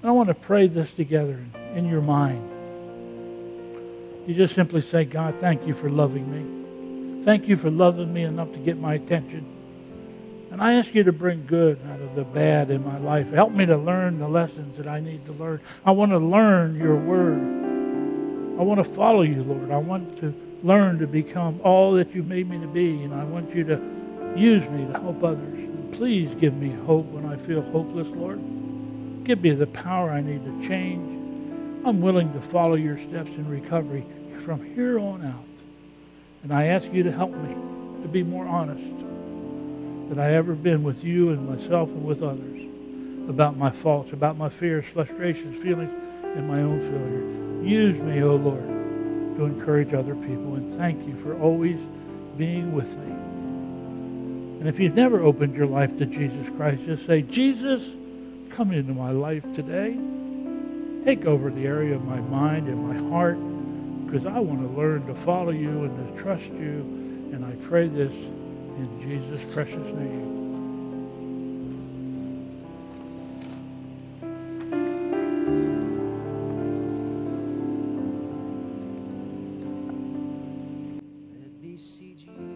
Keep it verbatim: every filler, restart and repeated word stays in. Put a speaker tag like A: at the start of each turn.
A: And I want to pray this together in your mind. You just simply say, God, thank you for loving me. Thank you for loving me enough to get my attention. And I ask you to bring good out of the bad in my life. Help me to learn the lessons that I need to learn. I want to learn your word. I want to follow you, Lord. I want to learn to become all that you made me to be. And I want you to use me to help others. And please give me hope when I feel hopeless, Lord. Give me the power I need to change. I'm willing to follow your steps in recovery from here on out. And I ask you to help me to be more honest than I ever been with you and myself and with others about my faults, about my fears, frustrations, feelings, and my own failure. Use me, O Lord, to encourage other people. And thank you for always being with me. And if you've never opened your life to Jesus Christ, just say, Jesus, come into my life today. Take over the area of my mind and my heart, because I want to learn to follow you and to trust you. And I pray this in Jesus' precious name.